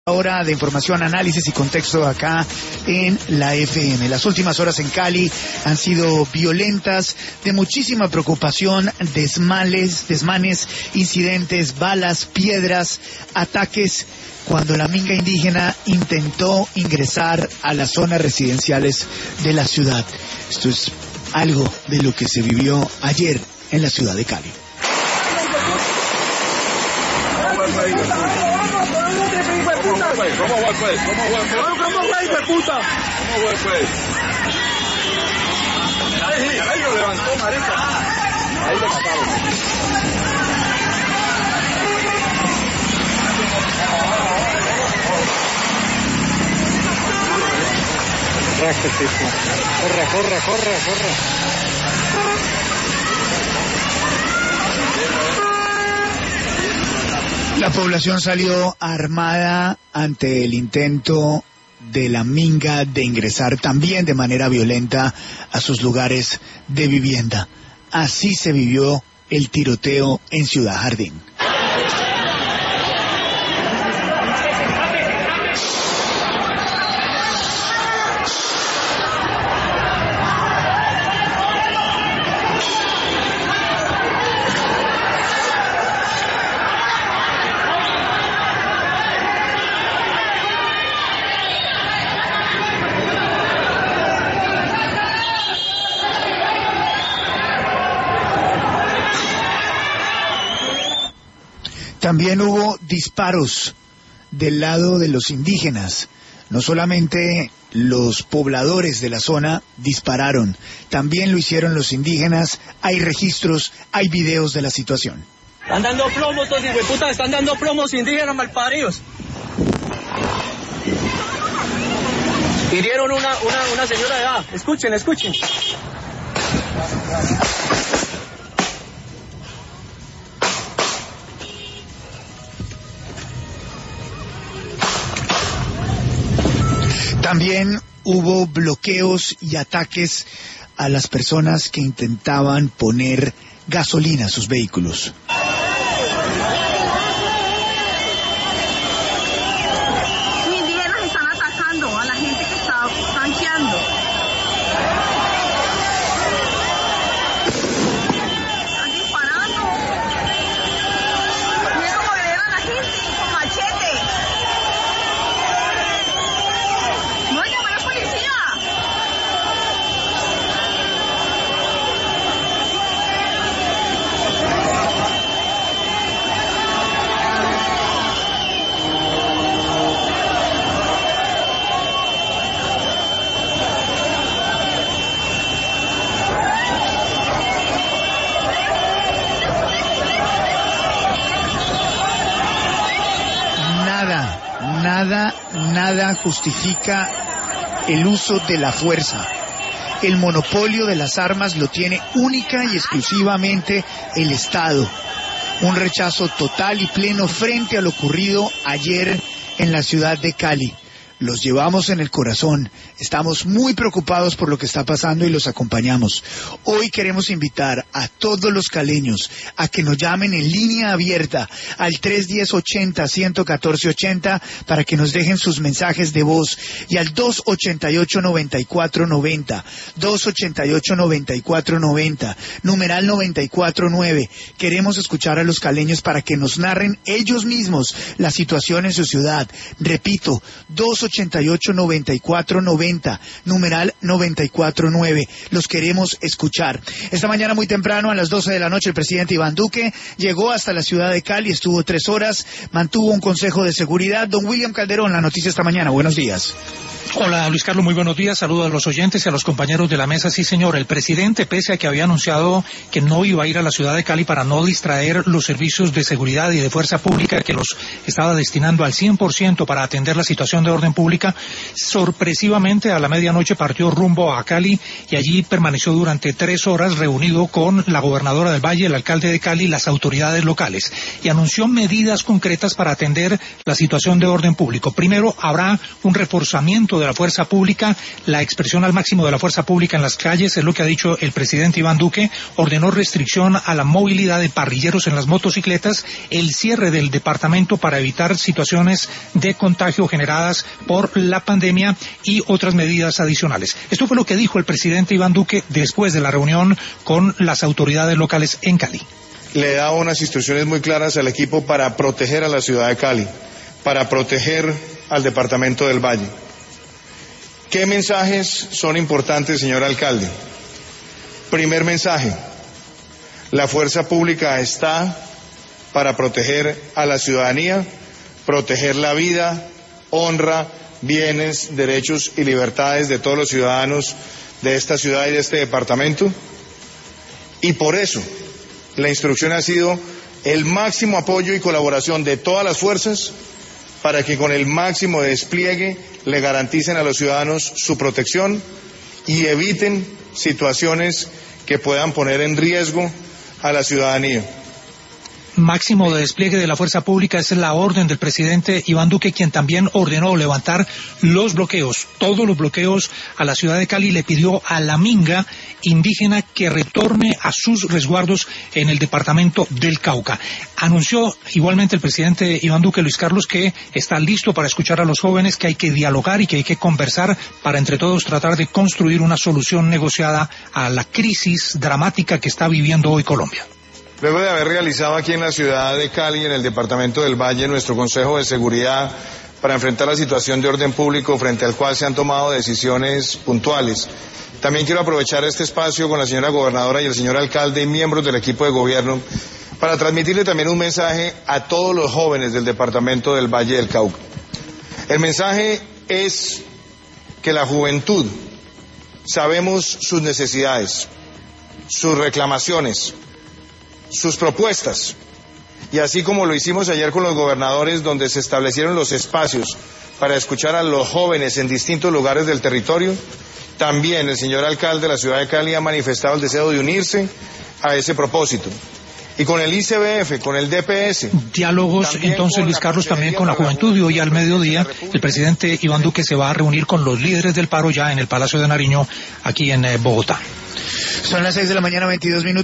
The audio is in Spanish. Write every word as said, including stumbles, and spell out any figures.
Hora de información, análisis y contexto acá en la F M. Las últimas horas en Cali han sido violentas, de muchísima preocupación, desmales, desmanes, incidentes, balas, piedras, ataques, cuando la minga indígena intentó ingresar a las zonas residenciales de la ciudad. Esto es algo de lo que se vivió ayer en la ciudad de Cali. ¿Cómo fue, pues? ¿Cómo fue, pues? ¿Cómo fue, hijo de puta? ¿Cómo fue, pues? Ahí, ahí lo levantó, marica. Ahí lo mataron. Corre, corre, corre, corre. La población salió armada ante el intento de la minga de ingresar también de manera violenta a sus lugares de vivienda. Así se vivió el tiroteo en Ciudad Jardín. También hubo disparos del lado de los indígenas. No solamente los pobladores de la zona dispararon, también lo hicieron los indígenas. Hay registros, hay videos de la situación. Están dando plomos, estos hijueputas, están dando plomos indígenas malparidos. Hirieron una, una, una señora de edad. Escuchen, escuchen. También hubo bloqueos y ataques a las personas que intentaban poner gasolina a sus vehículos. Los indígenas están atacando a la gente que está tanqueando. Están disparando. Miren cómo agregan a la gente con machete. No llama a la policía. Nada, nada, nada justifica el uso de la fuerza. El monopolio de las armas lo tiene única y exclusivamente el Estado. Un rechazo total y pleno frente a lo ocurrido ayer en la ciudad de Cali. Los llevamos en el corazón, estamos muy preocupados por lo que está pasando y los acompañamos. Hoy queremos invitar a todos los caleños a que nos llamen en línea abierta al tres uno cero, ochenta, ciento catorce, ochenta para que nos dejen sus mensajes de voz, y al dos ochenta y ocho, noventa y cuatro noventa, dos ochenta y ocho, noventa y cuatro noventa, numeral noventa y cuatro nueve. Queremos escuchar a los caleños para que nos narren ellos mismos la situación en su ciudad. Repito, dos ochenta y ocho, noventa y cuatro noventa, numeral noventa y cuatro nueve. Los queremos escuchar. Esta mañana muy temprano, a las doce de la noche, el presidente Iván Duque llegó hasta la ciudad de Cali, estuvo tres horas, mantuvo un consejo de seguridad. Don William Calderón, la noticia esta mañana. Buenos días. Hola Luis Carlos, muy buenos días, saludos a los oyentes y a los compañeros de la mesa. Sí señor, el presidente, pese a que había anunciado que no iba a ir a la ciudad de Cali para no distraer los servicios de seguridad y de fuerza pública, que los estaba destinando al cien por ciento para atender la situación de orden pública, sorpresivamente a la medianoche partió rumbo a Cali y allí permaneció durante tres horas reunido con la gobernadora del Valle, el alcalde de Cali y las autoridades locales, y anunció medidas concretas para atender la situación de orden público. Primero, habrá un reforzamiento incremento de la fuerza pública, la expresión al máximo de la fuerza pública en las calles, es lo que ha dicho el presidente Iván Duque. Ordenó restricción a la movilidad de parrilleros en las motocicletas, el cierre del departamento para evitar situaciones de contagio generadas por la pandemia y otras medidas adicionales. Esto fue lo que dijo el presidente Iván Duque después de la reunión con las autoridades locales en Cali. Le da unas instrucciones muy claras al equipo para proteger a la ciudad de Cali, para proteger al departamento del Valle. ¿Qué mensajes son importantes, señor alcalde? Primer mensaje, la fuerza pública está para proteger a la ciudadanía, proteger la vida, honra, bienes, derechos y libertades de todos los ciudadanos de esta ciudad y de este departamento. Y por eso la instrucción ha sido el máximo apoyo y colaboración de todas las fuerzas para que con el máximo despliegue le garanticen a los ciudadanos su protección y eviten situaciones que puedan poner en riesgo a la ciudadanía. Máximo de despliegue de la fuerza pública es la orden del presidente Iván Duque, quien también ordenó levantar los bloqueos, todos los bloqueos a la ciudad de Cali. Le pidió a la minga indígena que retorne a sus resguardos en el departamento del Cauca. Anunció igualmente el presidente Iván Duque, Luis Carlos, que está listo para escuchar a los jóvenes, que hay que dialogar y que hay que conversar para entre todos tratar de construir una solución negociada a la crisis dramática que está viviendo hoy Colombia. Luego de haber realizado aquí en la ciudad de Cali, en el departamento del Valle, nuestro Consejo de Seguridad para enfrentar la situación de orden público frente al cual se han tomado decisiones puntuales, también quiero aprovechar este espacio con la señora gobernadora y el señor alcalde y miembros del equipo de gobierno para transmitirle también un mensaje a todos los jóvenes del departamento del Valle del Cauca. El mensaje es que la juventud sabemos sus necesidades, sus reclamaciones, sus propuestas, y así como lo hicimos ayer con los gobernadores, donde se establecieron los espacios para escuchar a los jóvenes en distintos lugares del territorio, también el señor alcalde de la ciudad de Cali ha manifestado el deseo de unirse a ese propósito. Y con el I C B F, con el D P S. Diálogos entonces, Luis Carlos, también con la juventud, y hoy al mediodía el presidente Iván Duque se va a reunir con los líderes del paro ya en el Palacio de Nariño, aquí en eh, Bogotá. Son las seis de la mañana, veintidós minutos.